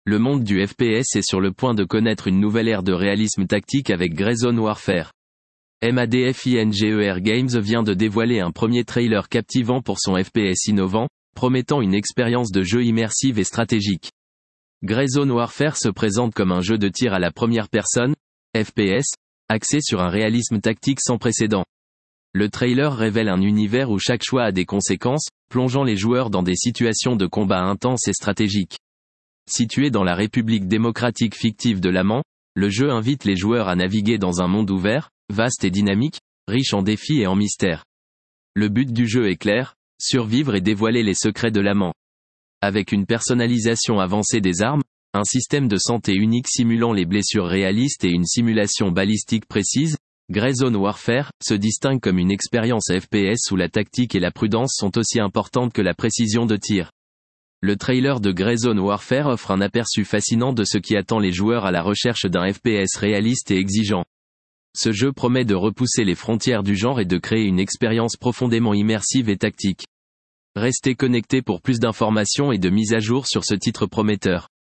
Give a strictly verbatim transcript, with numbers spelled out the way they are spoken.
Le monde du F P S est sur le point de connaître une nouvelle ère de réalisme tactique avec Grayzone Warfare. Madfinger Games vient de dévoiler un premier trailer captivant pour son F P S innovant, promettant une expérience de jeu immersive et stratégique. Grayzone Warfare se présente comme un jeu de tir à la première personne, F P S, axé sur un réalisme tactique sans précédent. Le trailer révèle un univers où chaque choix a des conséquences, plongeant les joueurs dans des situations de combat intenses et stratégiques. Situé dans la République démocratique fictive de l'Aman, le jeu invite les joueurs à naviguer dans un monde ouvert, vaste et dynamique, riche en défis et en mystères. Le but du jeu est clair, survivre et dévoiler les secrets de l'Aman. Avec une personnalisation avancée des armes, un système de santé unique simulant les blessures réalistes et une simulation balistique précise, Grayzone Warfare se distingue comme une expérience F P S où la tactique et la prudence sont aussi importantes que la précision de tir. Le trailer de Grayzone Warfare offre un aperçu fascinant de ce qui attend les joueurs à la recherche d'un F P S réaliste et exigeant. Ce jeu promet de repousser les frontières du genre et de créer une expérience profondément immersive et tactique. Restez connectés pour plus d'informations et de mises à jour sur ce titre prometteur.